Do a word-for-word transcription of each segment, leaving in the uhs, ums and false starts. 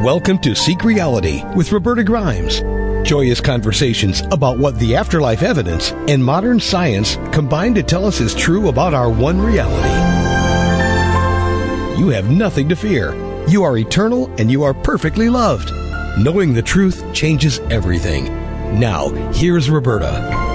Welcome to Seek Reality with Roberta Grimes. Joyous conversations about what the afterlife evidence and modern science combine to tell us is true about our one reality. You have nothing to fear. You are eternal and you are perfectly loved. Knowing the truth changes everything. Now, here's Roberta.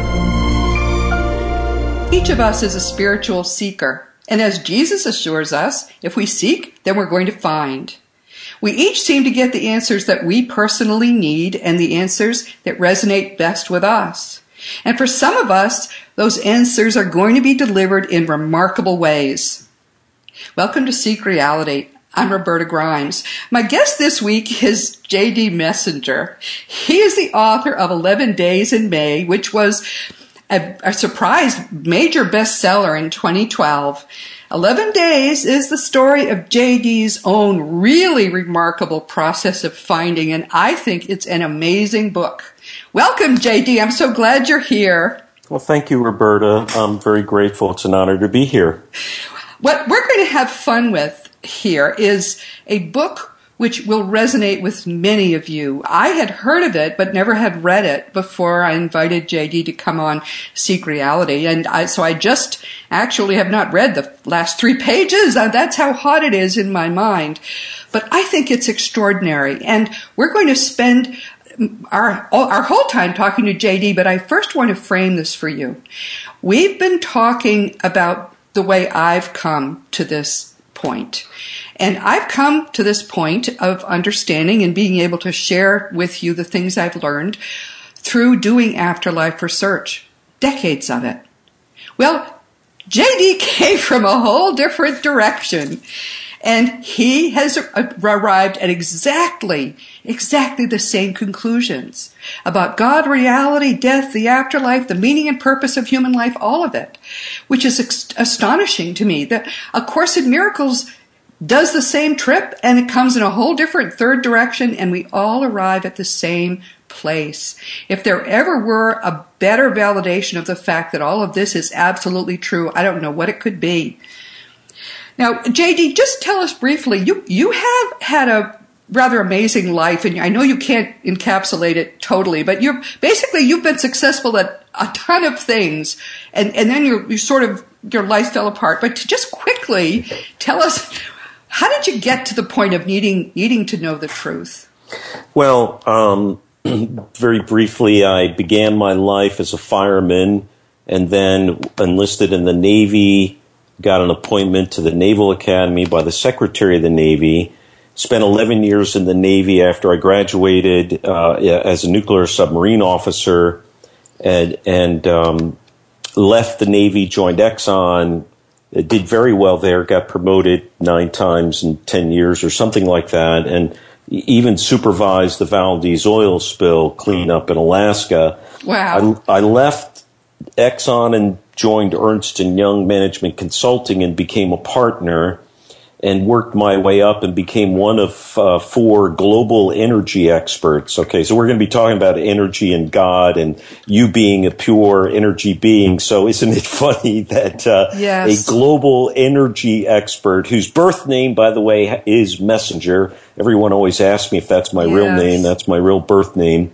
Each of us is a spiritual seeker. And as Jesus assures us, if we seek, then we're going to find. We each seem to get the answers that we personally need and the answers that resonate best with us. And for some of us, those answers are going to be delivered in remarkable ways. Welcome to Seek Reality. I'm Roberta Grimes. My guest this week is J D Messenger. He is the author of eleven Days in May, which was a, a surprise major bestseller in twenty twelve. eleven Days is the story of J D's own really remarkable process of finding, and I think it's an amazing book. Welcome, J D. I'm so glad you're here. Well, thank you, Roberta. I'm very grateful. It's an honor to be here. What we're going to have fun with here is a book which will resonate with many of you. I had heard of it, but never had read it before I invited J D to come on Seek Reality. And I, so I just actually have not read the last three pages. That's how hot it is in my mind. But I think it's extraordinary. And we're going to spend our, our whole time talking to J D, but I first want to frame this for you. We've been talking about the way I've come to this point. And I've come to this point of understanding and being able to share with you the things I've learned through doing afterlife research, decades of it. Well, J D came from a whole different direction, and he has arrived at exactly, exactly the same conclusions about God, reality, death, the afterlife, the meaning and purpose of human life, all of it, which is ex- astonishing to me. That A Course in Miracles does the same trip, and it comes in a whole different third direction, and we all arrive at the same place. If there ever were a better validation of the fact that all of this is absolutely true, I don't know what it could be. Now, J D, just tell us briefly, you, you have had a rather amazing life, and I know you can't encapsulate it totally, but you're basically, you've been successful at a ton of things, and, and then you're, you sort of, your life fell apart. But to just quickly tell us, how did you get to the point of needing needing to know the truth? Well, um, very briefly, I began my life as a fireman and then enlisted in the Navy, got an appointment to the Naval Academy by the Secretary of the Navy, spent eleven years in the Navy after I graduated uh, as a nuclear submarine officer, and, and um, left the Navy, joined Exxon, did very well there, got promoted nine times in ten years or something like that, and even supervised the Valdez oil spill cleanup in Alaska. Wow. I, I left Exxon and joined Ernst and Young Management Consulting and became a partner and worked my way up and became one of uh, four global energy experts. Okay, so we're going to be talking about energy and God and you being a pure energy being. So isn't it funny that uh, yes. a global energy expert, whose birth name, by the way, is Messenger. Everyone always asks me if that's my yes. real name. That's my real birth name.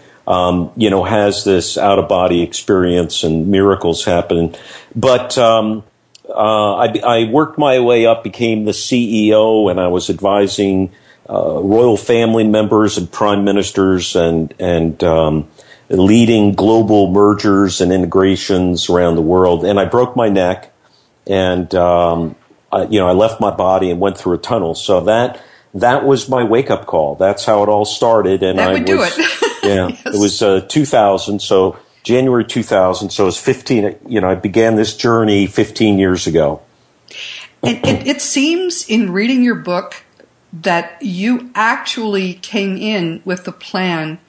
Um, you know, has this out-of-body experience and miracles happen. But um Uh, I, I worked my way up, became the C E O, and I was advising uh, royal family members and prime ministers and and um, leading global mergers and integrations around the world. And I broke my neck, and um, I, you know I left my body and went through a tunnel. So that that was my wake up call. That's how it all started. And that I would was, do it. yeah, yes. It was uh, two thousand. So. January two thousand, so it was fifteen, you know, I began this journey fifteen years ago. It, it, it seems in reading your book that you actually came in with the plan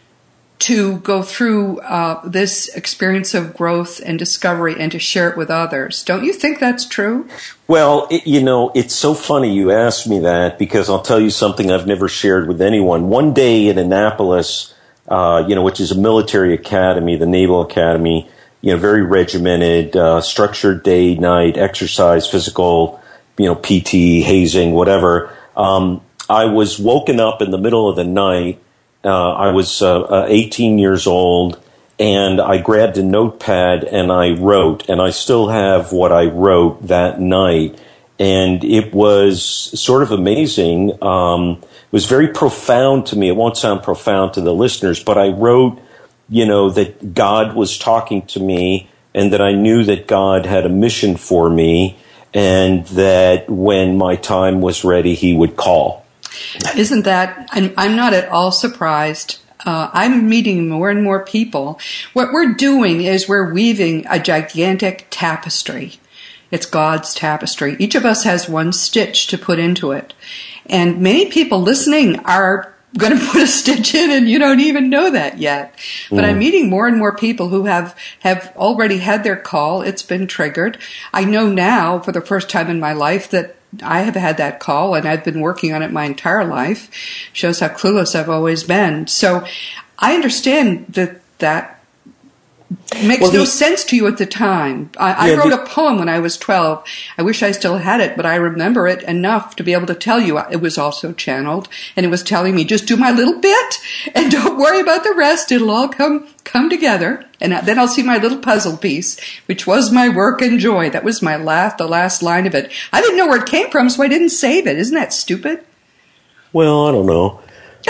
to go through uh, this experience of growth and discovery and to share it with others. Don't you think that's true? Well, it, you know, it's so funny you asked me that, because I'll tell you something I've never shared with anyone. One day in Annapolis, Uh, you know, which is a military academy, the Naval Academy, you know, very regimented, uh, structured day, night, exercise, physical, you know, P T, hazing, whatever. Um, I was woken up in the middle of the night. Uh, I was uh, uh, eighteen years old, and I grabbed a notepad and I wrote, and I still have what I wrote that night. And it was sort of amazing. Um, it was very profound to me. It won't sound profound to the listeners, but I wrote, you know, that God was talking to me and that I knew that God had a mission for me and that when my time was ready, he would call. Isn't that, I'm, I'm not at all surprised. Uh, I'm meeting more and more people. What we're doing is we're weaving a gigantic tapestry. It's God's tapestry. Each of us has one stitch to put into it. And many people listening are going to put a stitch in and you don't even know that yet. But mm. I'm meeting more and more people who have, have already had their call. It's been triggered. I know now for the first time in my life that I have had that call and I've been working on it my entire life. Shows how clueless I've always been. So I understand that that makes well, the, no sense to you at the time. I, yeah, I wrote the, a poem when I was twelve. I wish I still had it, but I remember it enough to be able to tell you it was also channeled, and it was telling me, just do my little bit, and don't worry about the rest. It'll all come come together, and then I'll see my little puzzle piece, which was my work and joy. That was my last, the last line of it. I didn't know where it came from, so I didn't save it. Isn't that stupid? Well, I don't know.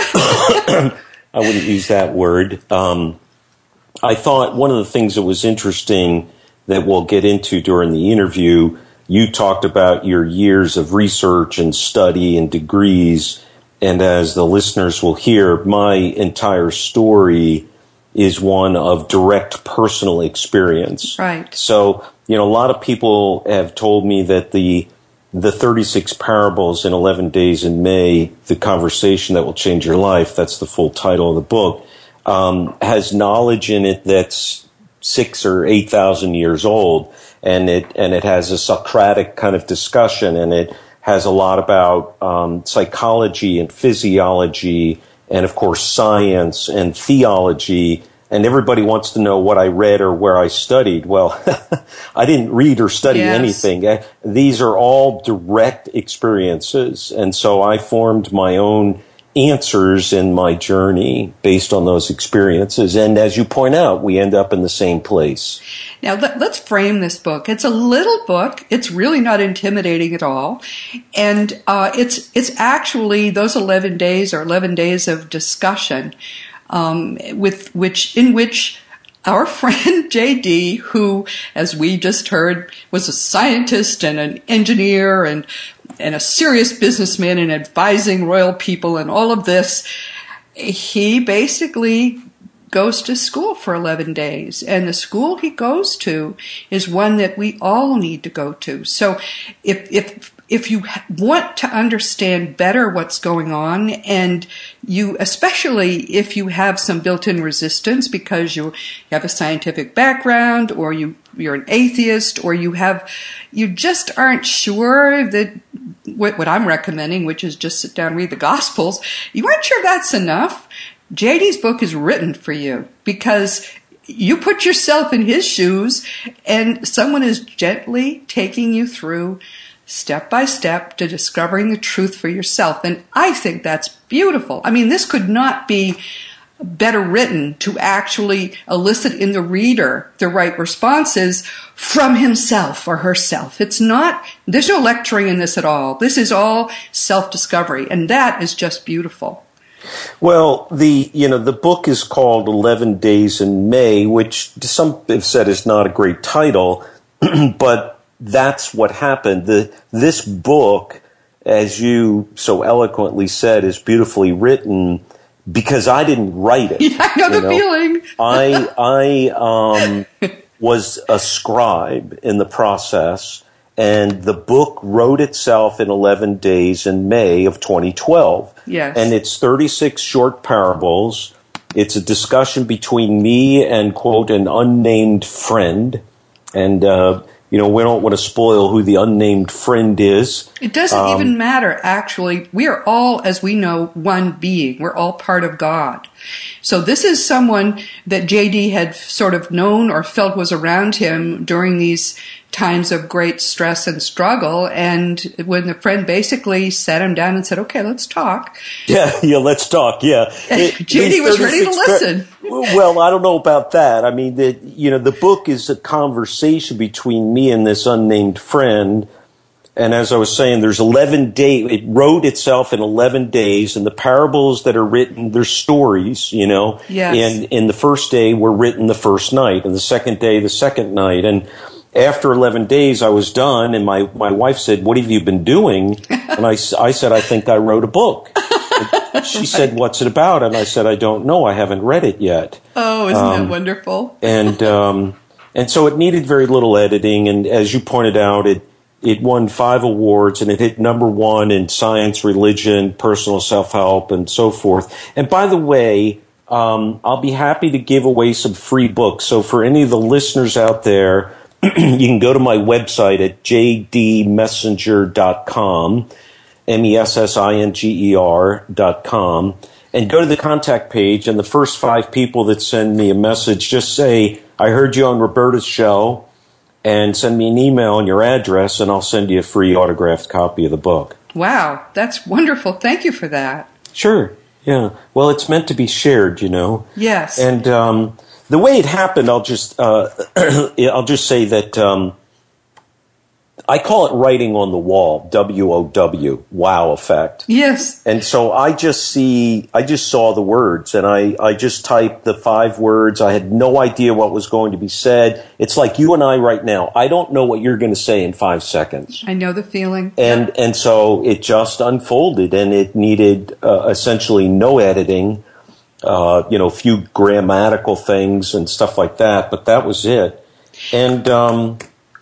I wouldn't use that word. Um I thought one of the things that was interesting that we'll get into during the interview, you talked about your years of research and study and degrees. And as the listeners will hear, my entire story is one of direct personal experience. Right. So, you know, a lot of people have told me that the the thirty-six parables in eleven days in May, the conversation that will change your life, that's the full title of the book, Um, has knowledge in it that's six or eight thousand years old, and it and it has a Socratic kind of discussion, and it has a lot about um, psychology and physiology, and of course science and theology. And everybody wants to know what I read or where I studied. Well, I didn't read or study yes. anything. These are all direct experiences, and so I formed my own answers in my journey based on those experiences. And as you point out, we end up in the same place. Now, let, let's frame this book. It's a little book. It's really not intimidating at all. And uh, it's it's actually those eleven days or eleven days of discussion um, with which in which our friend J D, who, as we just heard, was a scientist and an engineer and and a serious businessman and advising royal people and all of this, he basically goes to school for eleven days. And the school he goes to is one that we all need to go to. So if if if you want to understand better what's going on, and you, especially if you have some built-in resistance because you have a scientific background, or you, you're an atheist, or you have, you just aren't sure that what, what I'm recommending, which is just sit down and read the Gospels, you aren't sure that's enough, J D's book is written for you, because you put yourself in his shoes and someone is gently taking you through step by step to discovering the truth for yourself. And I think that's beautiful. I mean, this could not be better written to actually elicit in the reader the right responses from himself or herself. It's not, there's no lecturing in this at all. This is all self-discovery, and that is just beautiful. Well, the you know the book is called eleven days in May, which some have said is not a great title, but that's what happened. The, this book, as you so eloquently said, is beautifully written because I didn't write it. Yeah, I know the know? feeling. I I um, was a scribe in the process, and the book wrote itself in eleven days in May of twenty twelve. Yes. And it's thirty-six short parables. It's a discussion between me and, quote, an unnamed friend. And, uh, you know, we don't want to spoil who the unnamed friend is. It doesn't um, even matter, actually. We are all, as we know, one being. We're all part of God. So this is someone that J D had sort of known or felt was around him during these times of great stress and struggle. And when the friend basically sat him down and said, okay, let's talk. Yeah, yeah, let's talk, yeah. J D was ready to listen. Well, I don't know about that. I mean, the, you know, the book is a conversation between me and this unnamed friend. And as I was saying, there's eleven days. It wrote itself in eleven days. And the parables that are written, they're stories, you know. Yes. And in the first day were written the first night. And the second day, the second night. And after eleven days, I was done. And my, my wife said, what have you been doing? And I, I said, I think I wrote a book. She said, what's it about? And I said, I don't know. I haven't read it yet. Oh, isn't um, that wonderful? and um, and so it needed very little editing. And as you pointed out, it It won five awards, and it hit number one in science, religion, personal self-help, and so forth. And by the way, um, I'll be happy to give away some free books. So for any of the listeners out there, you can go to my website at j d messenger dot com, M E S S I N G E R dot com, and go to the contact page, and the first five people that send me a message, just say, I heard you on Roberta's show, and send me an email and your address, and I'll send you a free autographed copy of the book. Wow, that's wonderful. Thank you for that. Sure, yeah. Well, it's meant to be shared, you know. Yes. And um, the way it happened, I'll just uh, I'll just say that um, I call it writing on the wall, W O W, wow effect. Yes. And so I just see, I just saw the words, and I, I just typed the five words. I had no idea what was going to be said. It's like you and I right now. I don't know what you're going to say in five seconds. I know the feeling. And yeah. and so it just unfolded, and it needed uh, essentially no editing, uh, you know, a few grammatical things and stuff like that, but that was it. And um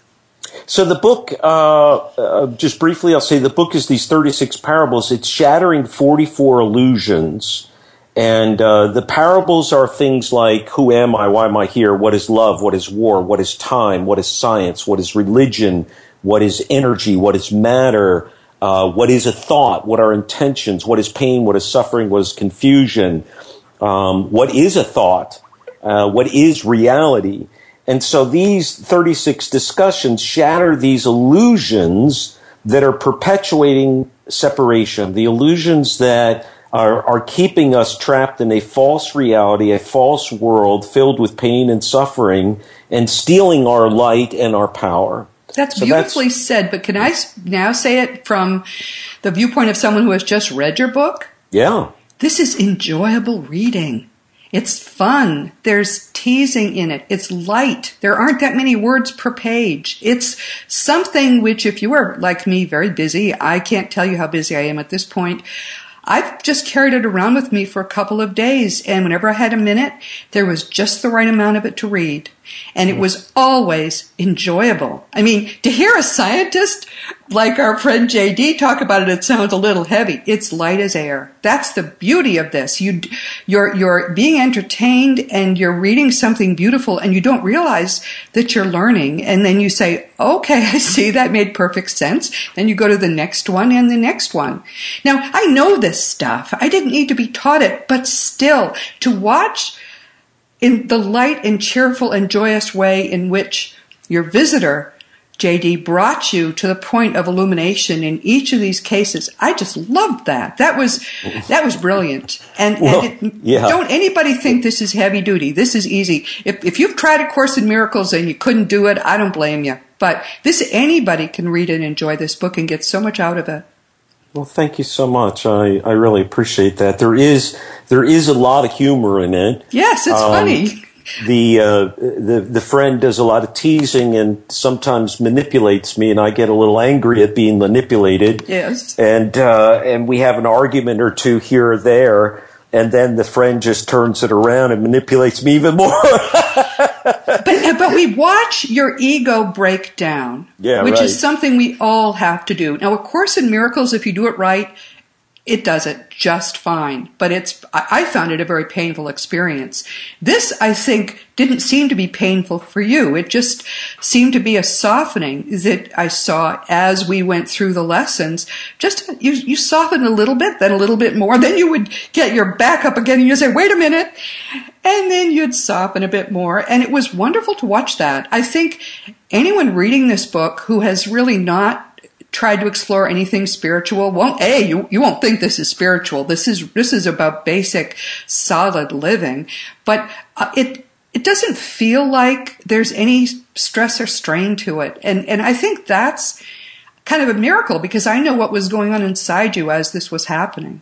So the book, uh, uh, just briefly, I'll say the book is these thirty-six parables. It's shattering forty-four illusions. And uh, the parables are things like, who am I? Why am I here? What is love? What is war? What is time? What is science? What is religion? What is energy? What is matter? Uh, what is a thought? What are intentions? What is pain? What is suffering? What is confusion? Um, what is a thought? Uh, what is reality? And so these thirty-six discussions shatter these illusions that are perpetuating separation, the illusions that are, are keeping us trapped in a false reality, a false world filled with pain and suffering, and stealing our light and our power. That's so beautifully that's, said, but can I now say it from the viewpoint of someone who has just read your book? Yeah. This is enjoyable reading. It's fun. There's teasing in it. It's light. There aren't that many words per page. It's something which, if you are like me, very busy, I can't tell you how busy I am at this point. I've just carried it around with me for a couple of days, and whenever I had a minute, there was just the right amount of it to read. And it was always enjoyable. I mean, to hear a scientist like our friend J D talk about it, it sounds a little heavy. It's light as air. That's the beauty of this. You, you're, you're being entertained, and you're reading something beautiful, and you don't realize that you're learning. And then you say, okay, I see, that made perfect sense. Then you go to the next one and the next one. Now, I know this stuff. I didn't need to be taught it, but still, to watch in the light and cheerful and joyous way in which your visitor, J D, brought you to the point of illumination in each of these cases, I just loved that. That was that was brilliant. And, well, and it, yeah. Don't anybody think this is heavy duty. This is easy. If, if you've tried A Course in Miracles and you couldn't do it, I don't blame you. But this anybody can read and enjoy this book and get so much out of it. Well, thank you so much. I, I really appreciate that. There is there is a lot of humor in it. Yes, it's um, funny. The uh, the the friend does a lot of teasing and sometimes manipulates me, and I get a little angry at being manipulated. Yes. And uh, and we have an argument or two here or there, and then the friend just turns it around and manipulates me even more. But, but we watch your ego break down, yeah, which right. is something we all have to do. Now, A Course in Miracles, if you do it right, it does it just fine. But it's, I found it a very painful experience. This, I think, didn't seem to be painful for you. It just seemed to be a softening that I saw as we went through the lessons. Just, you, you softened a little bit, then a little bit more, then you would get your back up again and you'd say, wait a minute. And then you'd soften a bit more. And it was wonderful to watch that. I think anyone reading this book who has really not tried to explore anything spiritual won't, A, you, you won't think this is spiritual. This is, this is about basic, solid living. But uh, it, it doesn't feel like there's any stress or strain to it. And, and I think that's kind of a miracle because I know what was going on inside you as this was happening.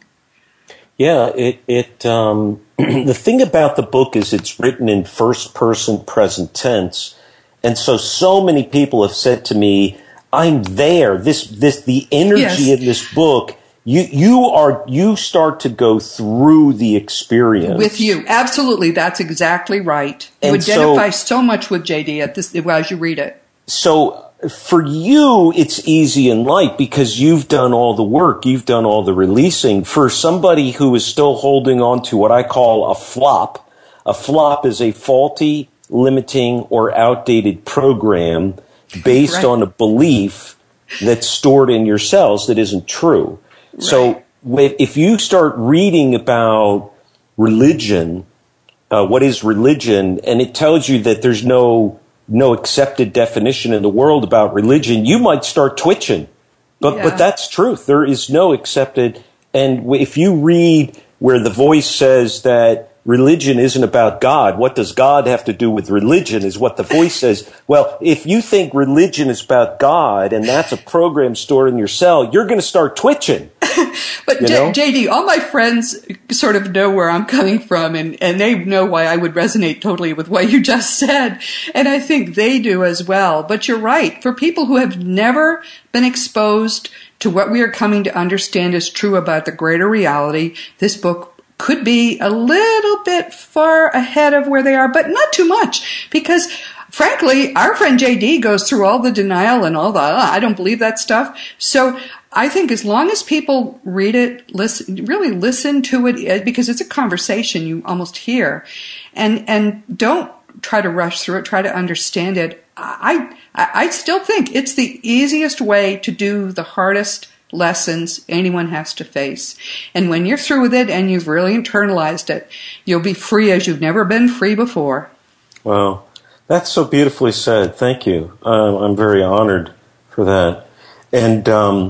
Yeah, it, it, um, the thing about the book is it's written in first person present tense. And so, so many people have said to me, I'm there. This, this, the energy yes. in this book, you, you are, you start to go through the experience. With you. Absolutely. That's exactly right. You and identify so, so much with J D at this, as you read it. So for you, it's easy and light because you've done all the work. You've done all the releasing. For somebody who is still holding on to what I call a flop, a flop is a faulty, limiting, or outdated program based right. on a belief that's stored in your cells that isn't true. Right. So if you start reading about religion, uh, what is religion, and it tells you that there's no no accepted definition in the world about religion, you might start twitching. But yeah. but that's truth. There is no accepted. And if you read where the voice says that religion isn't about God, what does God have to do with religion is what the voice says. Well, if you think religion is about God and that's a program stored in your cell, you're going to start twitching. But J- J D, all my friends sort of know where I'm coming from, and, and they know why I would resonate totally with what you just said. And I think they do as well. But you're right. For people who have never been exposed to what we are coming to understand is true about the greater reality, this book could be a little bit far ahead of where they are, but not too much. Because, frankly, our friend J D goes through all the denial and all the, oh, I don't believe that stuff. So I think as long as people read it, listen, really listen to it, because it's a conversation you almost hear, and and don't try to rush through it, try to understand it. I I, I still think it's the easiest way to do the hardest lessons anyone has to face. And when you're through with it and you've really internalized it, you'll be free as you've never been free before. Wow. That's so beautifully said. Thank you. Uh, I'm very honored for that. And um,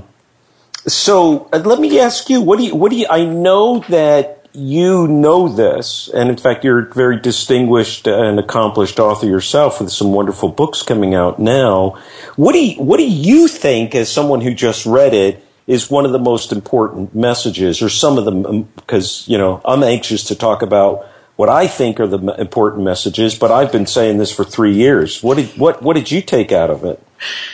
so uh, let me ask you, what do you, what do you, I know that you know this, and in fact you're a very distinguished and accomplished author yourself with some wonderful books coming out now. What do you, what do you think, as someone who just read it, is one of the most important messages, or some of them, because, you know, I'm anxious to talk about what I think are the important messages, but I've been saying this for three years. What did, what, what did you take out of it?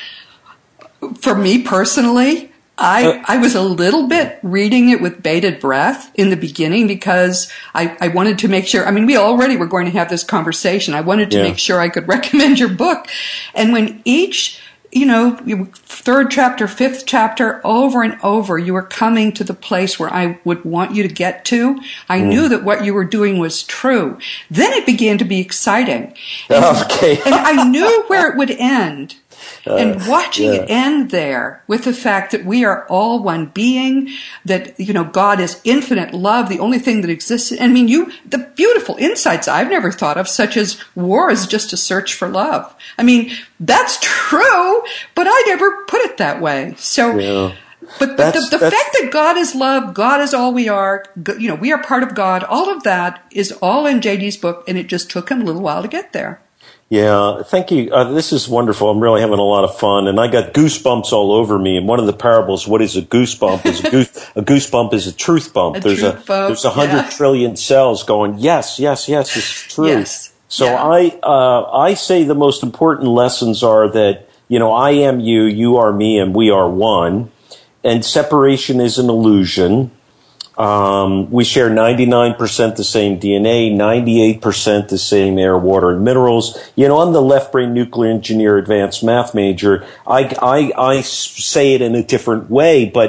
For me personally, I, uh, I was a little bit reading it with bated breath in the beginning because I, I wanted to make sure, I mean, we already were going to have this conversation. I wanted to yeah. make sure I could recommend your book. And when each, you know, third chapter, fifth chapter, over and over, you were coming to the place where I would want you to get to. I mm. knew that what you were doing was true. Then it began to be exciting. And, okay. and I knew where it would end. Uh, and watching yeah. it end there with the fact that we are all one being, that, you know, God is infinite love, the only thing that exists. I mean, you, the beautiful insights I've never thought of, such as war is just a search for love. I mean, that's true, but I never put it that way. So, yeah. but, but the, the fact that God is love, God is all we are, you know, we are part of God, all of that is all in J D's book, and it just took him a little while to get there. Yeah, thank you. Uh, this is wonderful. I'm really having a lot of fun, and I got goosebumps all over me. And one of the parables, what is a goosebump? Is a, goose, a goosebump is a truth bump. A there's truth a bump, there's a hundred yeah. trillion cells going. Yes, yes, yes. It's true. Yes. So yeah. I uh, I say the most important lessons are that, you know, I am you, you are me, and we are one. And separation is an illusion. Um, we share ninety-nine percent the same D N A, ninety-eight percent the same air, water, and minerals. You know, I'm the left brain nuclear engineer, advanced math major. I, I, I say it in a different way, but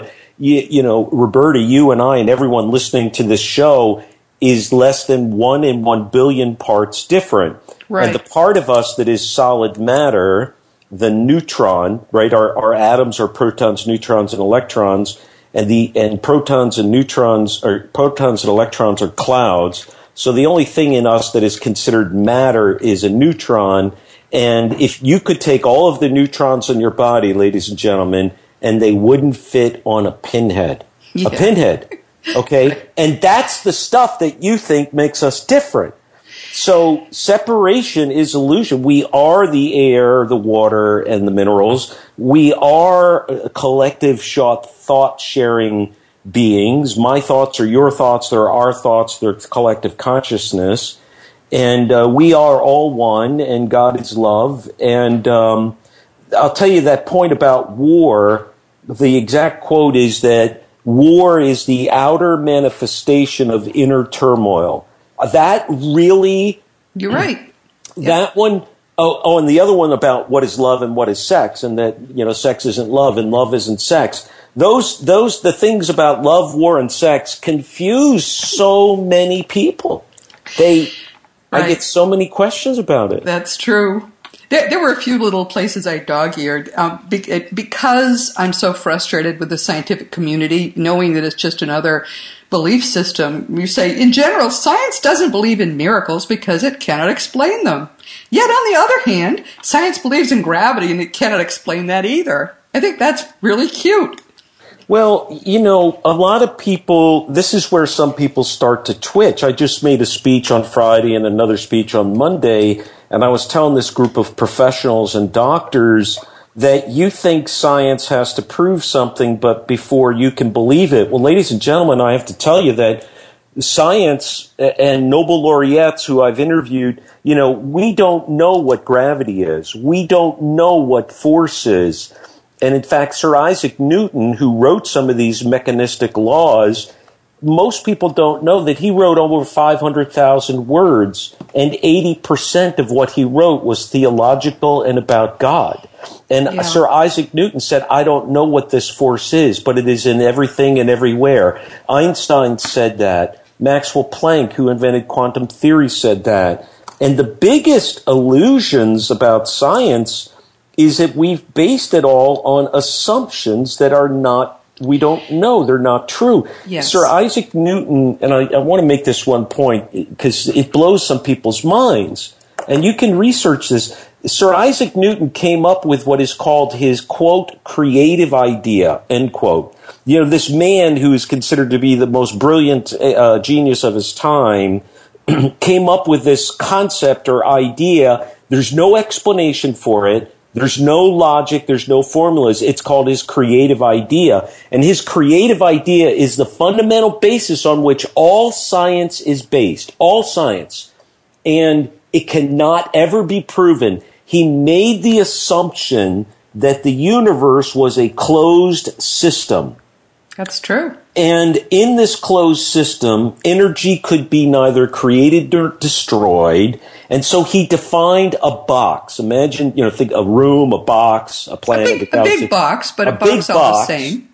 you, you know, Roberta, you and I and everyone listening to this show is less than one in one billion parts different. Right. And the part of us that is solid matter, the neutron, right? Our, our atoms are protons, neutrons, and electrons, and the and protons and neutrons, or protons and electrons are clouds. So the only thing in us that is considered matter is a neutron. And if you could take all of the neutrons in your body, ladies and gentlemen, and they wouldn't fit on a pinhead, yeah. a pinhead, okay? And that's the stuff that you think makes us different. So separation is illusion. We are the air, the water, and the minerals. We are a collective thought-sharing beings. My thoughts are your thoughts. They're our thoughts. They're collective consciousness. And uh, we are all one, and God is love. And um, I'll tell you that point about war. The exact quote is that war is the outer manifestation of inner turmoil. That really... You're right. That yeah. one... Oh, oh, and the other one about what is love and what is sex, and that, you know, sex isn't love and love isn't sex. Those, those, the things about love, war, and sex confuse so many people. They... Right. I get so many questions about it. That's true. There, there were a few little places I dog-eared um, be, because I'm so frustrated with the scientific community, knowing that it's just another belief system. You say, in general, science doesn't believe in miracles because it cannot explain them. Yet, on the other hand, science believes in gravity and it cannot explain that either. I think that's really cute. Well, you know, a lot of people, this is where some people start to twitch. I just made a speech on Friday and another speech on Monday, and I was telling this group of professionals and doctors that you think science has to prove something, but before you can believe it. Well, ladies and gentlemen, I have to tell you that science and Nobel laureates who I've interviewed, you know, we don't know what gravity is. We don't know what force is. And in fact, Sir Isaac Newton, who wrote some of these mechanistic laws, most people don't know that he wrote over five hundred thousand words, and eighty percent of what he wrote was theological and about God. And yeah. Sir Isaac Newton said, I don't know what this force is, but it is in everything and everywhere. Einstein said that. Maxwell Planck, who invented quantum theory, said that. And the biggest illusions about science is that we've based it all on assumptions that are not, we don't know, they're not true. Yes. Sir Isaac Newton, and I, I want to make this one point because it blows some people's minds, and you can research this. Sir Isaac Newton came up with what is called his, quote, creative idea, end quote. You know, this man who is considered to be the most brilliant uh, genius of his time came up with this concept or idea. There's no explanation for it. There's no logic. There's no formulas. It's called his creative idea. And his creative idea is the fundamental basis on which all science is based. All science. And it cannot ever be proven. He made the assumption that the universe was a closed system. That's true. And in this closed system, energy could be neither created nor destroyed. And so he defined a box. Imagine, you know, think a room, a box, a planet. A big, a big box, but a, a box all box. The same.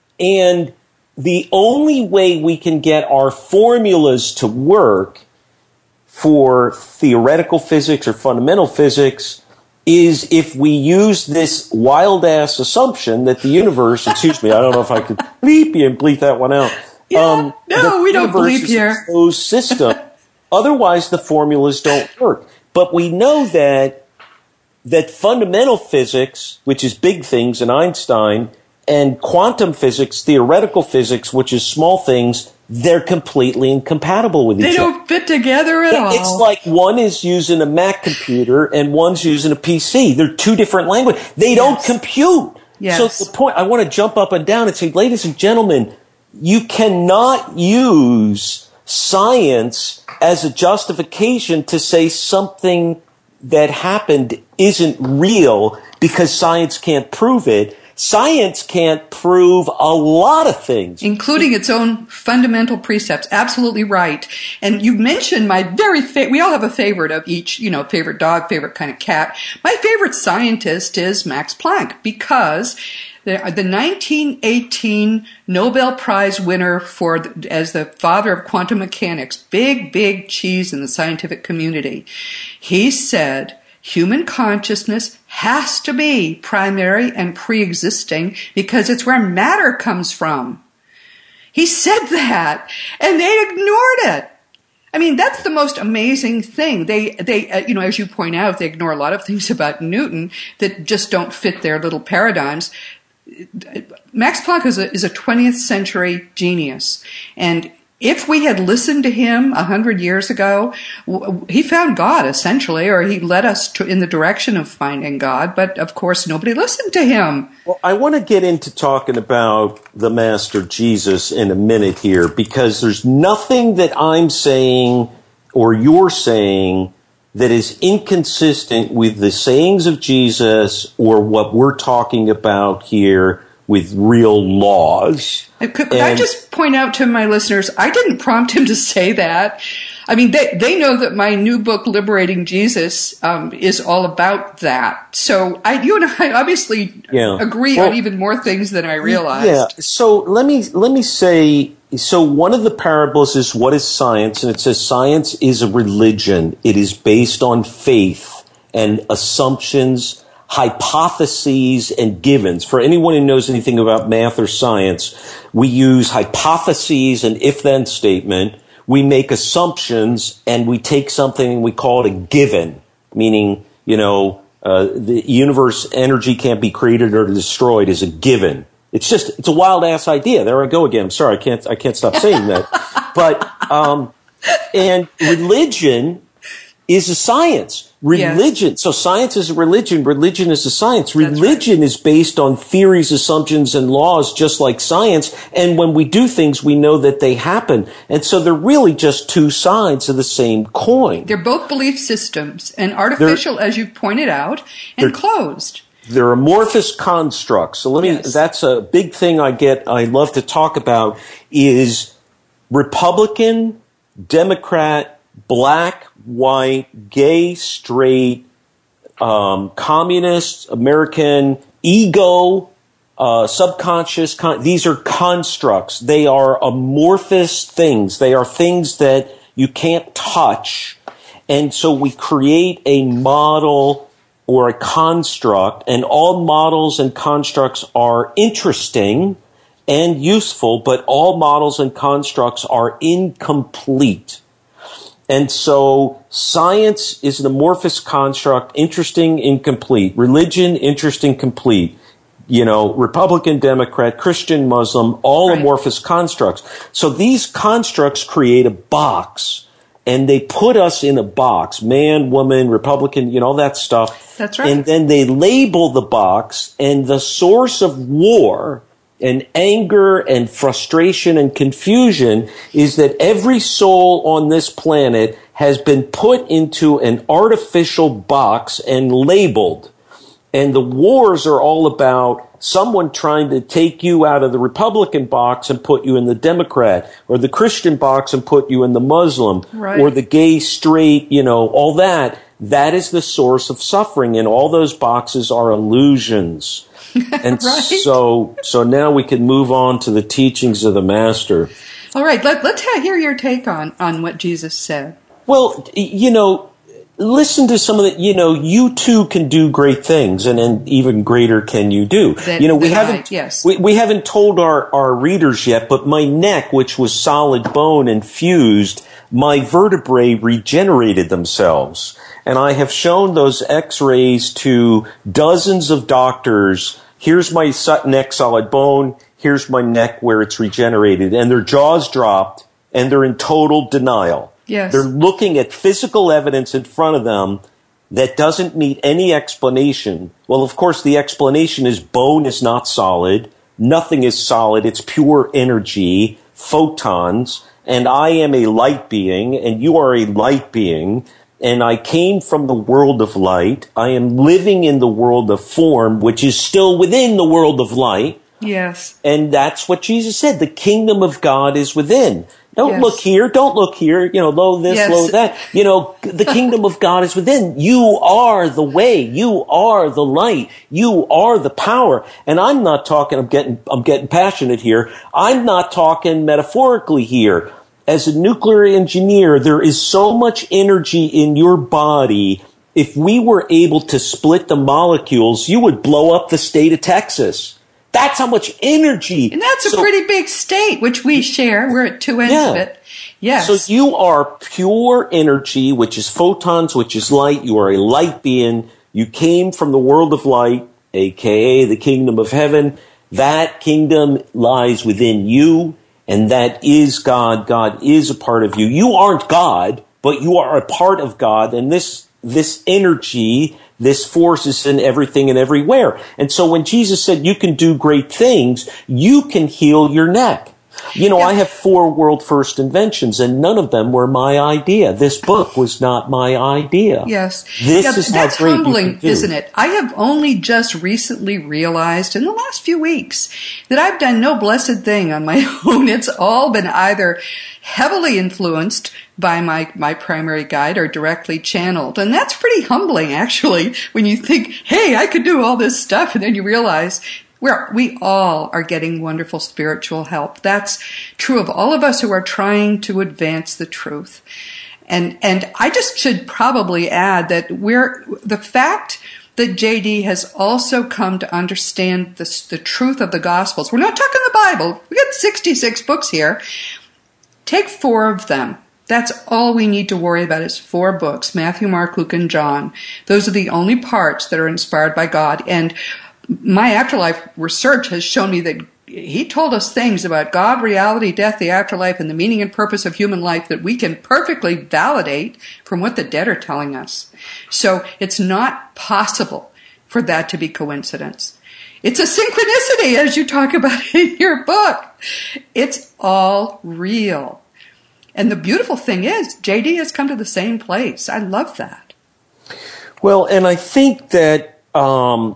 And the only way we can get our formulas to work for theoretical physics or fundamental physics is if we use this wild-ass assumption that the universe, excuse me, I don't know if I could bleep you and bleep that one out. Yeah, um, no, we don't bleep here. Is a closed system. Otherwise, the formulas don't work. But we know that that fundamental physics, which is big things in Einstein, and quantum physics, theoretical physics, which is small things, they're completely incompatible with each other. They don't fit together at all. It's like one is using a Mac computer and one's using a P C. They're two different languages. They don't yes. compute. Yes. So the point, I want to jump up and down and say, ladies and gentlemen, you cannot use science as a justification to say something that happened isn't real because science can't prove it. Science can't prove a lot of things. Including its own fundamental precepts. Absolutely right. And you mentioned my very favorite, we all have a favorite of each, you know, favorite dog, favorite kind of cat. My favorite scientist is Max Planck because The, the nineteen eighteen Nobel Prize winner for the, as the father of quantum mechanics, big, big cheese in the scientific community. He said human consciousness has to be primary and pre-existing because it's where matter comes from. He said that, and they ignored it. I mean, that's the most amazing thing. They, they, uh, you know, as you point out, they ignore a lot of things about Newton that just don't fit their little paradigms. Max Planck is a, is a twentieth century genius. And if we had listened to him a hundred years ago, w- he found God essentially, or he led us to, in the direction of finding God. But of course, nobody listened to him. Well, I want to get into talking about the Master Jesus in a minute here, because there's nothing that I'm saying or you're saying that is inconsistent with the sayings of Jesus or what we're talking about here with real laws. Could, could I just point out to my listeners, I didn't prompt him to say that. I mean, they, they know that my new book, Liberating Jesus, um, is all about that. So I, you and I obviously yeah. agree well, on even more things than I realized. Yeah. So let me let me say. So one of the parables is what is science, and it says science is a religion. It is based on faith and assumptions, hypotheses, and givens. For anyone who knows anything about math or science, we use hypotheses and if-then statement. We make assumptions, and we take something and we call it a given, meaning, you know, uh, the universe energy can't be created or destroyed is a given. It's just, it's a wild ass idea. There I go again. I'm sorry. I can't, I can't stop saying that. But, um, and religion is a science. Religion. Yes. So science is a religion. Religion is a science. Religion right. is based on theories, assumptions, and laws, just like science. And when we do things, we know that they happen. And so they're really just two sides of the same coin. They're both belief systems, and artificial, they're, as you pointed out, and closed. They're amorphous constructs. So let me, yes. that's a big thing I get, I love to talk about is Republican, Democrat, black, white, gay, straight, um, communist, American, ego, uh, subconscious. Con- these are constructs. They are amorphous things. They are things that you can't touch. And so we create a model or a construct, and all models and constructs are interesting and useful, but all models and constructs are incomplete. And so science is an amorphous construct, interesting, incomplete. Religion, interesting, complete. You know, Republican, Democrat, Christian, Muslim, all right. amorphous constructs. So these constructs create a box, and they put us in a box, man, woman, Republican, you know, all that stuff. That's right. And then they label the box, and the source of war and anger and frustration and confusion is that every soul on this planet has been put into an artificial box and labeled. And the wars are all about someone trying to take you out of the Republican box and put you in the Democrat, or the Christian box and put you in the Muslim, right. or the gay, straight, you know, all that. That is the source of suffering, and all those boxes are illusions. And right. so, so now we can move on to the teachings of the Master. All right, let, let's hear your take on, on what Jesus said. Well, you know, listen to some of the, you know, you too can do great things, and then even greater can you do. That, you know, we I, haven't, yes. we, we haven't told our, our readers yet, but my neck, which was solid bone and fused, my vertebrae regenerated themselves. And I have shown those x-rays to dozens of doctors. Here's my neck solid bone. Here's my neck where it's regenerated. And their jaws dropped, and they're in total denial. Yes. They're looking at physical evidence in front of them that doesn't meet any explanation. Well, of course, the explanation is bone is not solid. Nothing is solid. It's pure energy, photons. And I am a light being, and you are a light being. And I came from the world of light. I am living in the world of form, which is still within the world of light. Yes. And that's what Jesus said. The kingdom of God is within. Don't Yes. look here, don't look here, you know, lo this, Yes. lo that. You know, the kingdom of God is within. You are the way. You are the light. You are the power. And I'm not talking, I'm getting, I'm getting passionate here. I'm not talking metaphorically here. As a nuclear engineer, there is so much energy in your body. If we were able to split the molecules, you would blow up the state of Texas. That's how much energy. And that's so, a pretty big state, which we share. We're at two ends yeah. of it. Yes. So you are pure energy, which is photons, which is light. You are a light being. You came from the world of light, a k a the kingdom of heaven. That kingdom lies within you, and that is God. God is a part of you. You aren't God, but you are a part of God, and this this energy, this force is in everything and everywhere. And so when Jesus said you can do great things, you can heal your neck. You know, Yeah. I have four world first inventions, and none of them were my idea. This book was not my idea. Yes. This Yeah, is that's how great humbling, you can do. isn't it? I have only just recently realized in the last few weeks that I've done no blessed thing on my own. It's all been either heavily influenced by my, my primary guide or directly channeled. And that's pretty humbling, actually, when you think, hey, I could do all this stuff, and then you realize We're, we all are getting wonderful spiritual help. That's true of all of us who are trying to advance the truth. And, and I just should probably add that we're, the fact that J D has also come to understand the, the truth of the Gospels. We're not talking the Bible. We got sixty-six books here. Take four of them. That's all we need to worry about is four books, Matthew, Mark, Luke, and John. Those are the only parts that are inspired by God. And my afterlife research has shown me that he told us things about God, reality, death, the afterlife, and the meaning and purpose of human life that we can perfectly validate from what the dead are telling us. So it's not possible for that to be coincidence. It's a synchronicity, as you talk about in your book. It's all real. And the beautiful thing is, J D has come to the same place. I love that. Well, and I think that um,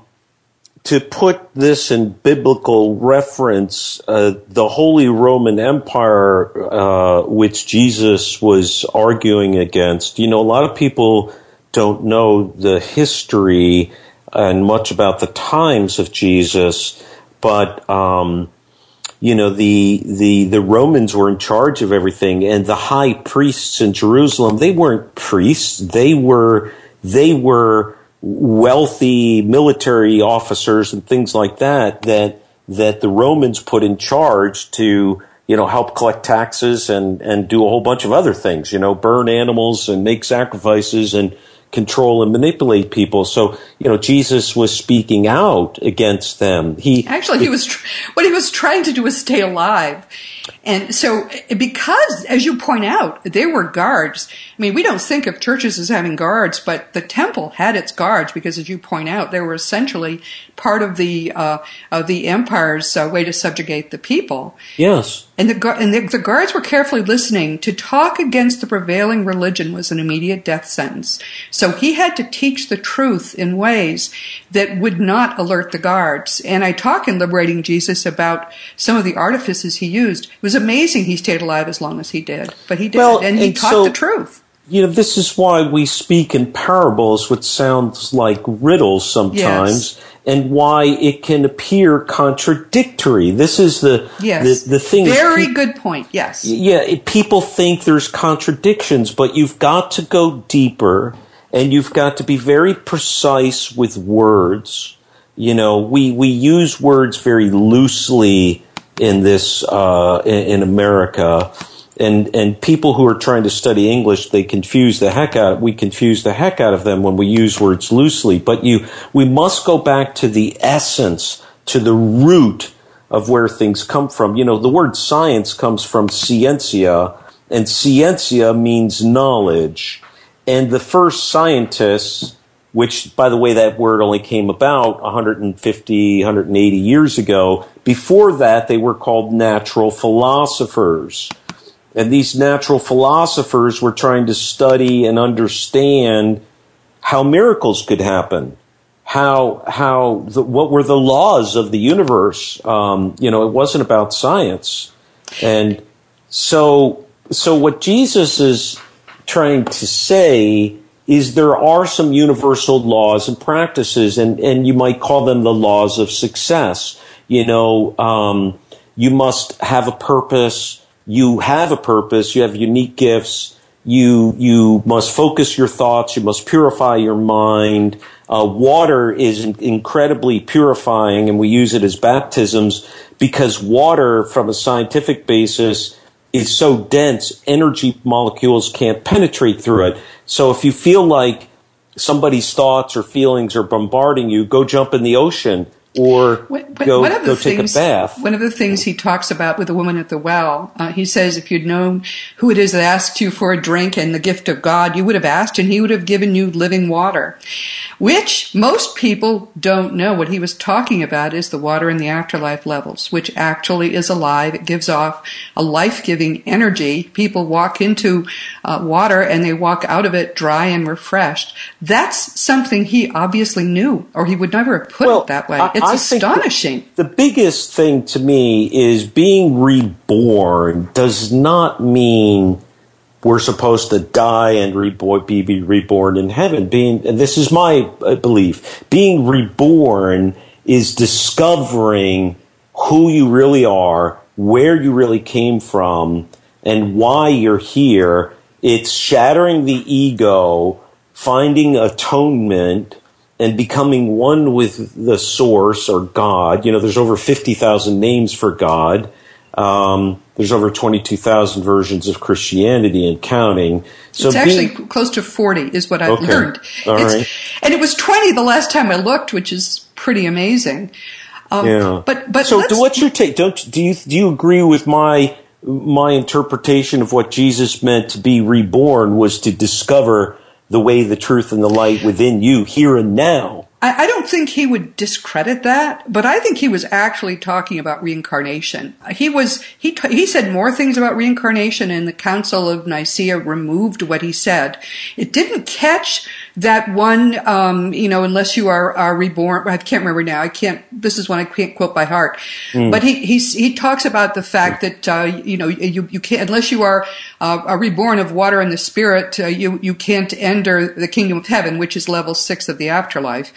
to put this in biblical reference, uh, the Holy Roman Empire, uh, which Jesus was arguing against, you know, a lot of people don't know the history and much about the times of Jesus, but um, you know, the the the Romans were in charge of everything, and the high priests in Jerusalem, they weren't priests; they were they were wealthy military officers and things like that that that the Romans put in charge to, you know, help collect taxes and and do a whole bunch of other things, you know, burn animals and make sacrifices and control and manipulate people. So, you know, Jesus was speaking out against them. He actually he was tr- what he was trying to do was stay alive. And so, because, as you point out, they were guards. I mean, we don't think of churches as having guards, but the temple had its guards because, as you point out, they were essentially part of the uh, of the empire's uh, way to subjugate the people. Yes. And the and the, the guards were carefully listening. To talk against the prevailing religion was an immediate death sentence. So he had to teach the truth in ways that would not alert the guards. And I talk in Liberating Jesus about some of the artifices he used. It was amazing he stayed alive as long as he did, but he did, well, and he and taught so, the truth. You know, this is why we speak in parables, which sounds like riddles sometimes, Yes. and why it can appear contradictory. This is the Yes. the, the thing. Very good point. Yes. Yeah, it, people think there's contradictions, but you've got to go deeper, and you've got to be very precise with words. You know, we we use words very loosely in this uh, in, in America, and and people who are trying to study English, they confuse the heck out. We confuse the heck out of them when we use words loosely. But you, we must go back to the essence, to the root of where things come from. You know, the word science comes from scientia, and scientia means knowledge. And the first scientists, which, by the way, that word only came about one hundred fifty, one hundred eighty years ago. Before that, they were called natural philosophers. And these natural philosophers were trying to study and understand how miracles could happen, how how the, what were the laws of the universe. Um, you know, it wasn't about science. And so so what Jesus is trying to say is there are some universal laws and practices, and, and you might call them the laws of success. You know, um, you must have a purpose. You have a purpose. You have unique gifts. You you must focus your thoughts. You must purify your mind. Uh, water is incredibly purifying, and we use it as baptisms because water, from a scientific basis, is so dense, energy molecules can't penetrate through it. So if you feel like somebody's thoughts or feelings are bombarding you, go jump in the ocean or but, but go, one of the go things, take a bath. One of the things he talks about with the woman at the well, uh, he says, if you'd known who it is that asked you for a drink and the gift of God, you would have asked and he would have given you living water, which most people don't know. What he was talking about is the water in the afterlife levels, which actually is alive. It gives off a life-giving energy. People walk into uh, water and they walk out of it dry and refreshed. That's something he obviously knew, or he would never have put well, it that way. I, It's I astonishing. The, the biggest thing to me is being reborn does not mean we're supposed to die and reborn, be, be reborn in heaven. Being, and this is my belief, being reborn is discovering who you really are, where you really came from, and why you're here. It's shattering the ego, finding atonement, and becoming one with the source or God. You know, there's over fifty thousand names for God. Um, there's over twenty-two thousand versions of Christianity and counting. So it's actually being, close to forty is what I've okay. learned. All it's, right. And it was twenty the last time I looked, which is pretty amazing. Um, yeah. But, but so let's, what's your take? Don't, do you, do you agree with my, my interpretation of what Jesus meant to be reborn was to discover the way, the truth, and the light within you here and now? I, I don't think he would discredit that, but I think he was actually talking about reincarnation. He was he t- he said more things about reincarnation, and the Council of Nicaea removed what he said. It didn't catch that one, um, you know, unless you are, are reborn. I can't remember now. I can't. This is one I can't quote by heart. Mm. But he he he talks about the fact that uh, you know you you can't unless you are uh, are reborn of water and the spirit. Uh, you you can't enter the kingdom of heaven, which is level six of the afterlife.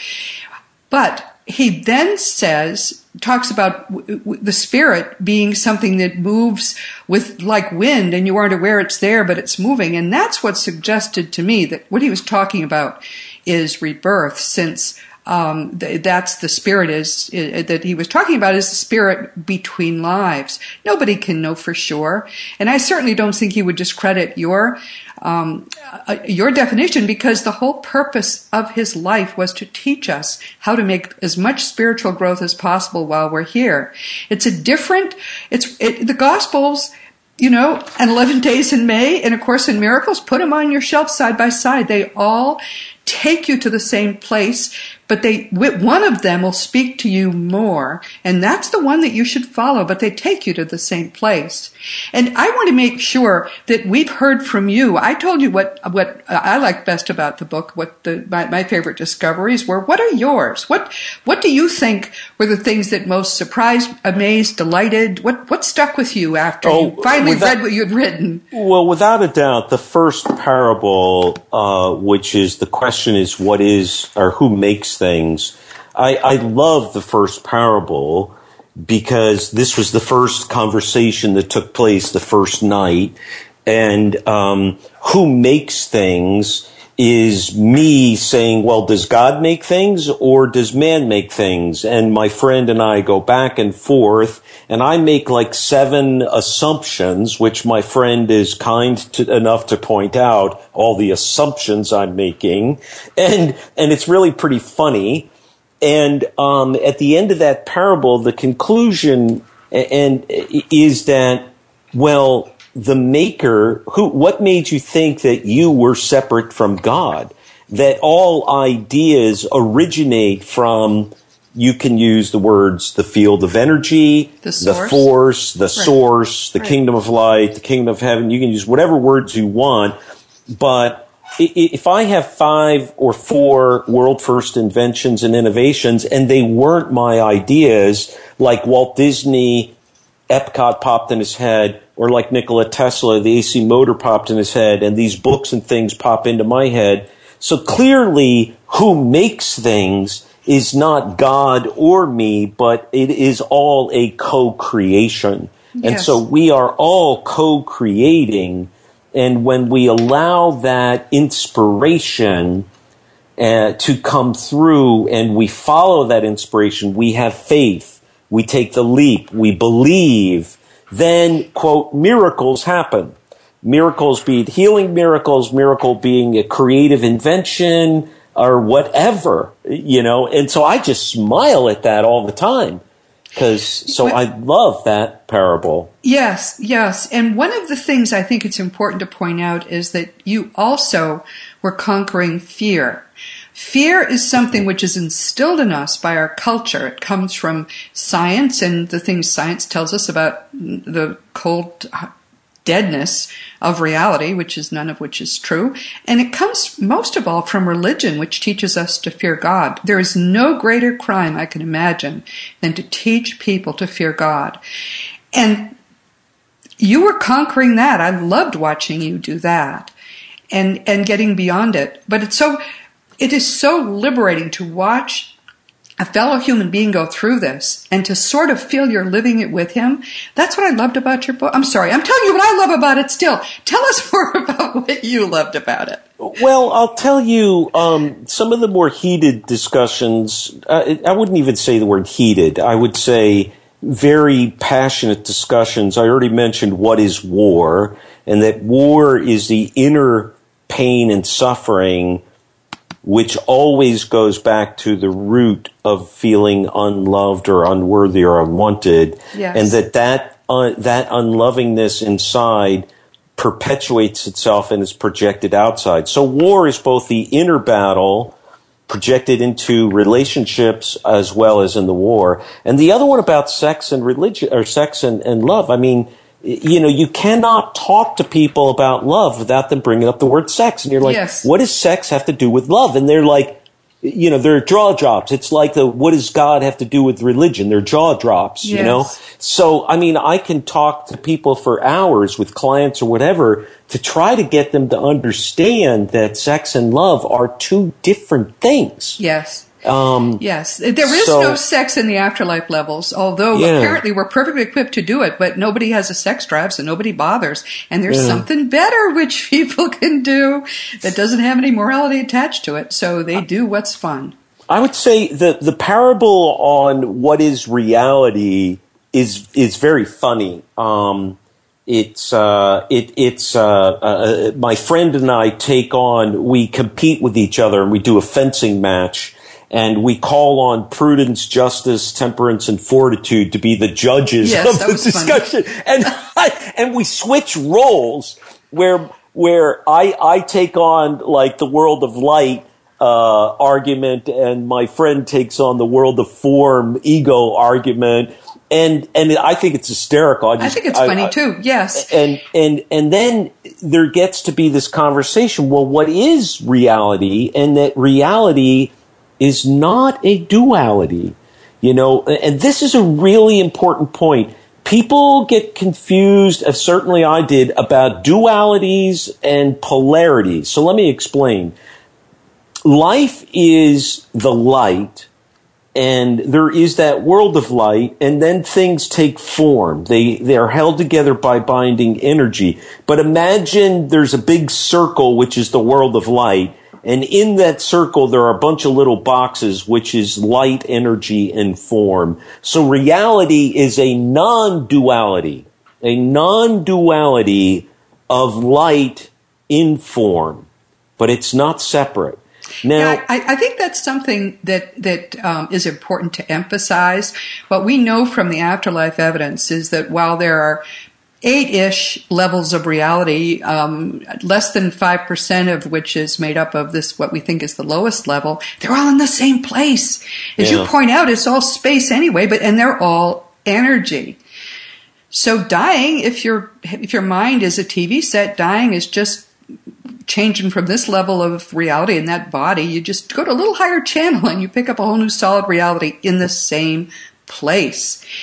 But he then says, talks about w- w- the spirit being something that moves with like wind, and you aren't aware it's there, but it's moving. And that's what suggested to me that what he was talking about is rebirth, since um, th- that's the spirit is, is that he was talking about is the spirit between lives. Nobody can know for sure, and I certainly don't think he would discredit your um, uh, your definition, because the whole purpose of his life was to teach us how to make as much spiritual growth as possible while we're here. It's a different. It's it, the Gospels. You know, and eleven Days in May and A Course in Miracles, put them on your shelf side by side. They all take you to the same place, but they one of them will speak to you more, and that's the one that you should follow, but they take you to the same place. And I want to make sure that we've heard from you. I told you what what I liked best about the book, what the my, my favorite discoveries were. What are yours? What what do you think were the things that most surprised, amazed, delighted? What what stuck with you after oh, you finally without, read what you'd written? Well, without a doubt, the first parable, uh, which is the question is what is or who makes things. I, I love the first parable because this was the first conversation that took place the first night. And um, who makes things is me saying, well, does God make things or does man make things? And my friend and I go back and forth, and I make like seven assumptions, which my friend is kind to, enough to point out all the assumptions I'm making. And, and it's really pretty funny. And um, at the end of that parable, the conclusion and is that, well, the maker, who, what made you think that you were separate from God? That all ideas originate from, you can use the words, the field of energy, the, source. the force, the right. source, the right. kingdom of light, the kingdom of heaven. You can use whatever words you want. But if I have five or four world first inventions and innovations, and they weren't my ideas, like Walt Disney, Epcot popped in his head, or like Nikola Tesla, the A C motor popped in his head, and these books and things pop into my head. So clearly, who makes things is not God or me, but it is all a co-creation. Yes. And so we are all co-creating, and when we allow that inspiration uh, to come through and we follow that inspiration, we have faith, we take the leap, we believe, then, quote, miracles happen. Miracles, be it healing miracles, miracle being a creative invention or whatever, you know. And so I just smile at that all the time because so I love that parable. Yes, yes. And one of the things I think it's important to point out is that you also were conquering fear. Fear is something which is instilled in us by our culture. It comes from science and the things science tells us about the cold deadness of reality, which is none of which is true. And it comes most of all from religion, which teaches us to fear God. There is no greater crime I can imagine than to teach people to fear God. And you were conquering that. I loved watching you do that and, and getting beyond it. But it's so, it is so liberating to watch a fellow human being go through this and to sort of feel you're living it with him. That's what I loved about your book. I'm sorry, I'm telling you what I love about it still. Tell us more about what you loved about it. Well, I'll tell you, um, some of the more heated discussions, uh, I wouldn't even say the word heated. I would say very passionate discussions. I already mentioned what is war, and that war is the inner pain and suffering which always goes back to the root of feeling unloved or unworthy or unwanted. Yes. And that that, uh, that unlovingness inside perpetuates itself and is projected outside. So war is both the inner battle projected into relationships as well as in the war. And the other one about sex and religion, or sex and, and love, I mean, you know, you cannot talk to people about love without them bringing up the word sex. And you're like, yes. What does sex have to do with love? And they're like, you know, they're jaw drops. It's like the, what does God have to do with religion? They're jaw drops, yes. you know? So, I mean, I can talk to people for hours with clients or whatever to try to get them to understand that sex and love are two different things. Yes. Um, yes. There is so, no sex in the afterlife levels, although yeah. apparently we're perfectly equipped to do it, but nobody has a sex drive, so nobody bothers. And there's yeah. something better which people can do that doesn't have any morality attached to it, so they do what's fun. I would say the, the parable on what is reality is is very funny. Um, it's uh, it, it's uh, uh, my friend and I take on, we compete with each other and we do a fencing match. And we call on prudence, justice, temperance, and fortitude to be the judges yes, of the discussion. Funny. And I, and we switch roles where where I I take on like the world of light uh, argument, and my friend takes on the world of form ego argument. And and I think it's hysterical. I, just, I think it's I, funny I, too. Yes. And and and then there gets to be this conversation. Well, what is reality? And that reality is not a duality, you know, and this is a really important point. People get confused, as certainly I did, about dualities and polarities. So let me explain. Life is the light, and there is that world of light, and then things take form. They, they're held together by binding energy. But imagine there's a big circle, which is the world of light, and in that circle, there are a bunch of little boxes, which is light, energy, and form. So reality is a non-duality, a non-duality of light in form, but it's not separate. Now, yeah, I, I think that's something that that um, is important to emphasize. What we know from the afterlife evidence is that while there are eight-ish levels of reality, um, less than five percent of which is made up of this, what we think is the lowest level, they're all in the same place. As yeah. you point out, it's all space anyway, but and they're all energy. So dying, if your if your mind is a T V set, dying is just changing from this level of reality in that body. You just go to a little higher channel and you pick up a whole new solid reality in the same place.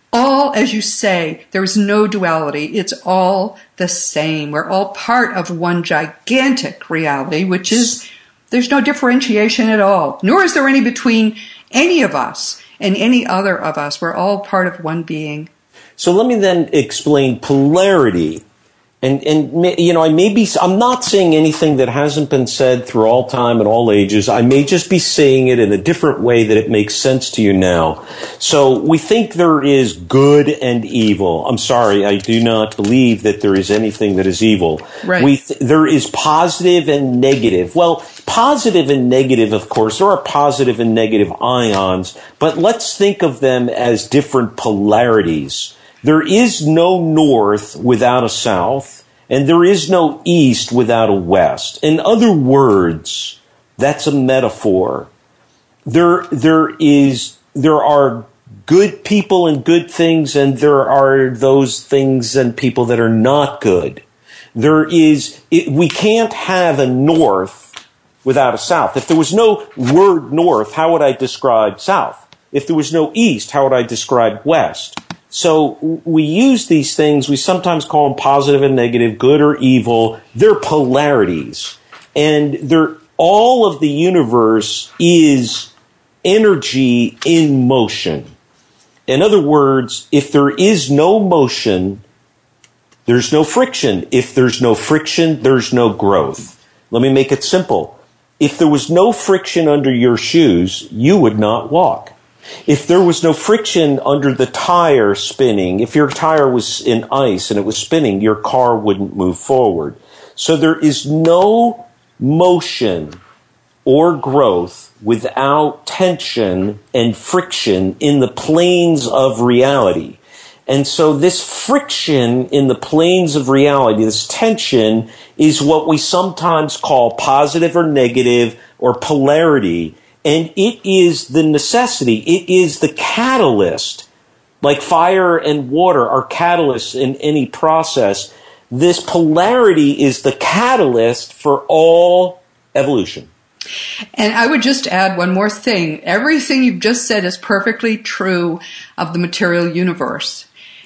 all, as you say, there is no duality. It's all the same. We're all part of one gigantic reality, which is, there's no differentiation at all, nor is there any between any of us and any other of us. We're all part of one being. So let me then explain polarity. And, and you know, I may be, I'm not saying anything that hasn't been said through all time and all ages. I may just be saying it in a different way that it makes sense to you now. So we think there is good and evil. I'm sorry, I do not believe that there is anything that is evil. Right. We th- there is positive and negative. Well, positive and negative, of course, there are positive and negative ions, but let's think of them as different polarities. There is no north without a south, and there is no east without a west. In other words, that's a metaphor. There, there is, there are good people and good things, and there are those things and people that are not good. There is, it, we can't have a north without a south. If there was no word north, how would I describe south? If there was no east, how would I describe west? So we use these things, we sometimes call them positive and negative, good or evil. They're polarities. And they're, all of the universe is energy in motion. In other words, if there is no motion, there's no friction. If there's no friction, there's no growth. Let me make it simple. If there was no friction under your shoes, you would not walk. If there was no friction under the tire spinning, if your tire was in ice and it was spinning, your car wouldn't move forward. So there is no motion or growth without tension and friction in the planes of reality. And so this friction in the planes of reality, this tension, is what we sometimes call positive or negative or polarity. And it is the necessity, it is the catalyst, like fire and water are catalysts in any process. This polarity is the catalyst for all evolution. And I would just add one more thing. Everything you've just said is perfectly true of the material universe.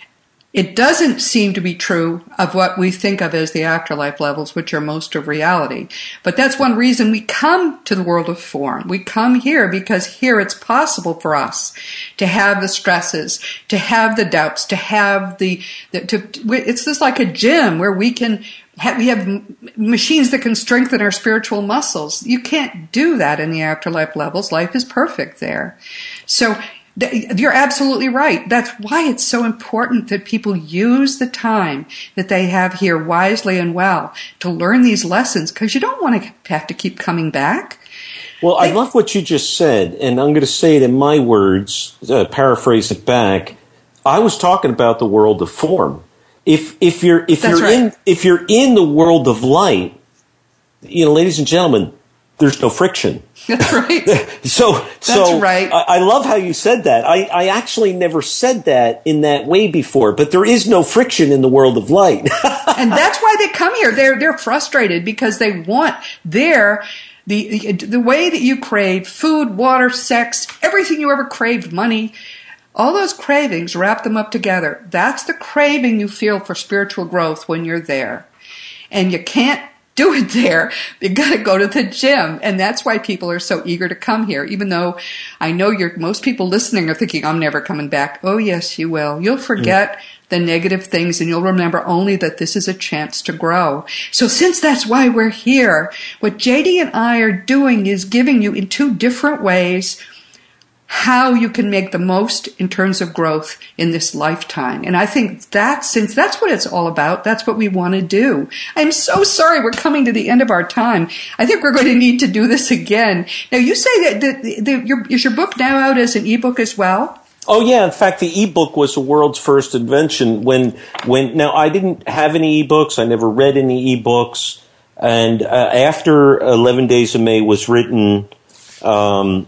It doesn't seem to be true of what we think of as the afterlife levels, which are most of reality. But that's one reason we come to the world of form. We come here because here it's possible for us to have the stresses, to have the doubts, to have the, the to, it's just like a gym where we can have, we have machines that can strengthen our spiritual muscles. You can't do that in the afterlife levels. Life is perfect there. So, you're absolutely right. That's why it's so important that people use the time that they have here wisely and well to learn these lessons, because you don't want to have to keep coming back. Well, I love what you just said, and I'm going to say it in my words, uh, paraphrase it back. I was talking about the world of form. If if you're if That's you're right. in if you're in the world of light, you know, ladies and gentlemen, there's no friction. That's right. so, That's so right. I, I love how you said that. I, I actually never said that in that way before, but there is no friction in the world of light. And that's why they come here. They're, they're frustrated because they want their, the, the way that you crave food, water, sex, everything you ever craved, money, all those cravings, wrap them up together. That's the craving you feel for spiritual growth when you're there. And you can't do it there. You got to go to the gym. And that's why people are so eager to come here, even though I know you're, most people listening are thinking, I'm never coming back. Oh, yes, you will. You'll forget mm. the negative things, and you'll remember only that this is a chance to grow. So since that's why we're here, what J D and I are doing is giving you in two different ways how you can make the most in terms of growth in this lifetime. And I think that, since that's what it's all about, that's what we want to do. I'm so sorry we're coming to the end of our time. I think we're going to need to do this again. Now, you say that the, the, your, is your book now out as an ebook as well? Oh yeah, in fact the ebook was the world's first invention. When when now I didn't have any ebooks, I never read any ebooks, and uh, after eleven Days of May was written, um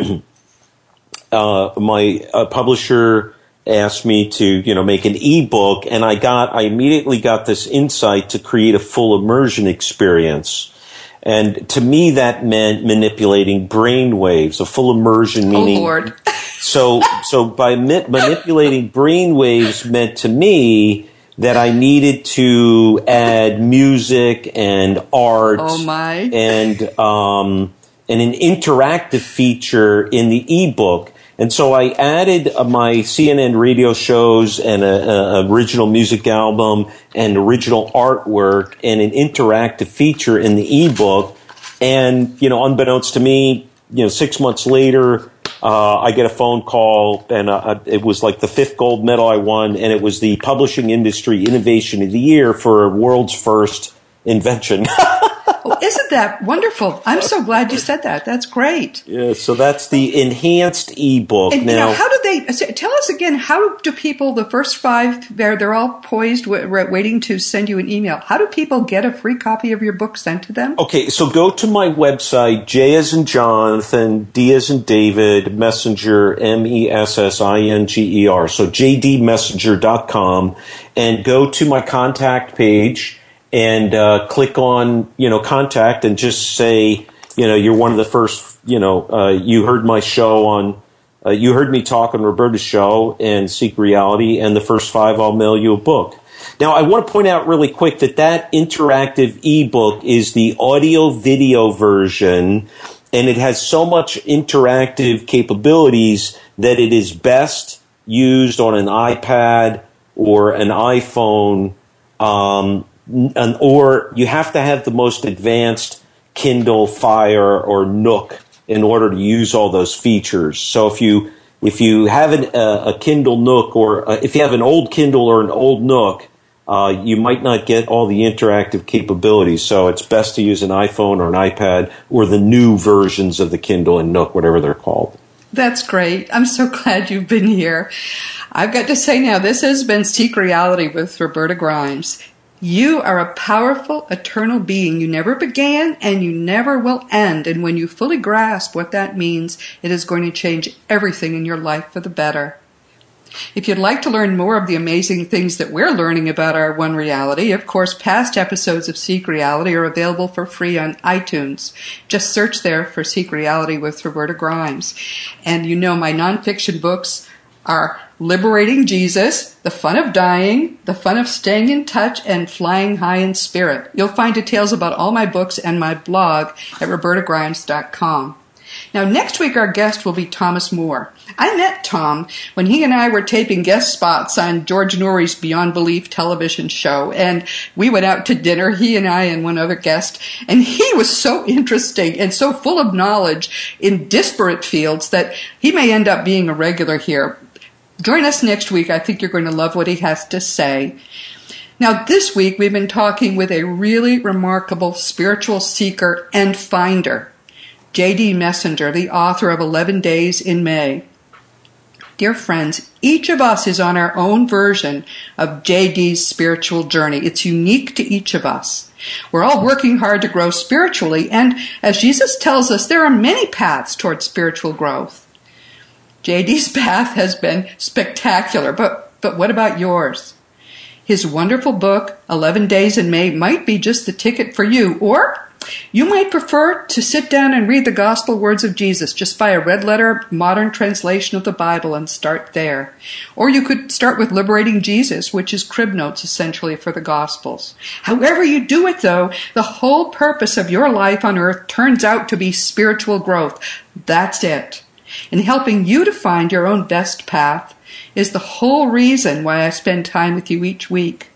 Uh, my uh, publisher asked me to, you know, make an ebook, and I got, I immediately got this insight to create a full immersion experience. And to me, that meant manipulating brain waves, a full immersion meaning. Oh, Lord. So, so by ma- manipulating brainwaves meant to me that I needed to add music and art oh my. and um, and an interactive feature in the ebook. And so I added uh, my C N N radio shows and an original music album and original artwork and an interactive feature in the ebook. And, you know, unbeknownst to me, you know, six months later, uh, I get a phone call, and uh, it was like the fifth gold medal I won, and it was the Publishing Industry Innovation of the Year for world's first invention. Well, isn't that wonderful? I'm so glad you said that. That's great. Yeah, so that's the enhanced ebook. And now, you know, how do they, tell us again, how do people, the first five, they're, they're all poised, waiting to send you an email. How do people get a free copy of your book sent to them? Okay, so go to my website, J as in Jonathan, D as in David, Messenger, M E S S I N G E R, so j d messenger dot com, and go to my contact page, and uh, click on, you know, contact, and just say, you know, you're one of the first, you know, uh, you heard my show on, uh, you heard me talk on Roberta's show and Seek Reality, and the first five, I'll mail you a book. Now, I want to point out really quick that that interactive ebook is the audio-video version, and it has so much interactive capabilities that it is best used on an iPad or an iPhone, um, And, or you have to have the most advanced Kindle Fire or Nook in order to use all those features. So if you if you have an, uh, a Kindle Nook, or uh, if you have an old Kindle or an old Nook, uh, you might not get all the interactive capabilities. So it's best to use an iPhone or an iPad or the new versions of the Kindle and Nook, whatever they're called. That's great. I'm so glad you've been here. I've got to say now, this has been Seek Reality with Roberta Grimes. You are a powerful, eternal being. You never began and you never will end. And when you fully grasp what that means, it is going to change everything in your life for the better. If you'd like to learn more of the amazing things that we're learning about our One Reality, of course, past episodes of Seek Reality are available for free on iTunes. Just search there for Seek Reality with Roberta Grimes. And you know my nonfiction books are Liberating Jesus, The Fun of Dying, The Fun of Staying in Touch, and Flying High in Spirit. You'll find details about all my books and my blog at roberta grimes dot com. Now, next week our guest will be Thomas Moore. I met Tom when he and I were taping guest spots on George Noory's Beyond Belief television show, and we went out to dinner, he and I and one other guest, and he was so interesting and so full of knowledge in disparate fields that he may end up being a regular here. Join us next week. I think you're going to love what he has to say. Now, this week we've been talking with a really remarkable spiritual seeker and finder, J D Messenger, the author of eleven Days in May. Dear friends, each of us is on our own version of J D's spiritual journey. It's unique to each of us. We're all working hard to grow spiritually, and as Jesus tells us, there are many paths towards spiritual growth. J D's path has been spectacular, but, but what about yours? His wonderful book, eleven Days in May, might be just the ticket for you, or you might prefer to sit down and read the gospel words of Jesus. Just buy a red letter modern translation of the Bible and start there. Or you could start with Liberating Jesus, which is crib notes essentially for the gospels. However you do it, though, the whole purpose of your life on earth turns out to be spiritual growth. That's it. And helping you to find your own best path is the whole reason why I spend time with you each week.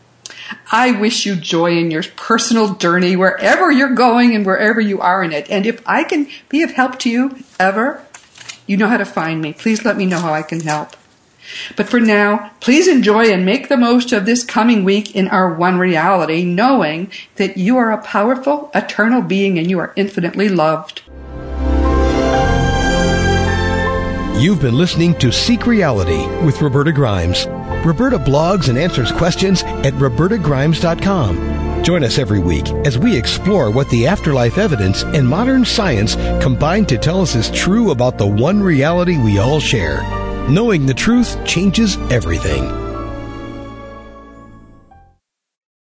I wish you joy in your personal journey wherever you're going and wherever you are in it. And if I can be of help to you ever, you know how to find me. Please let me know how I can help. But for now, please enjoy and make the most of this coming week in our One Reality, knowing that you are a powerful, eternal being and you are infinitely loved. You've been listening to Seek Reality with Roberta Grimes. Roberta blogs and answers questions at roberta grimes dot com. Join us every week as we explore what the afterlife evidence and modern science combine to tell us is true about the one reality we all share. Knowing the truth changes everything.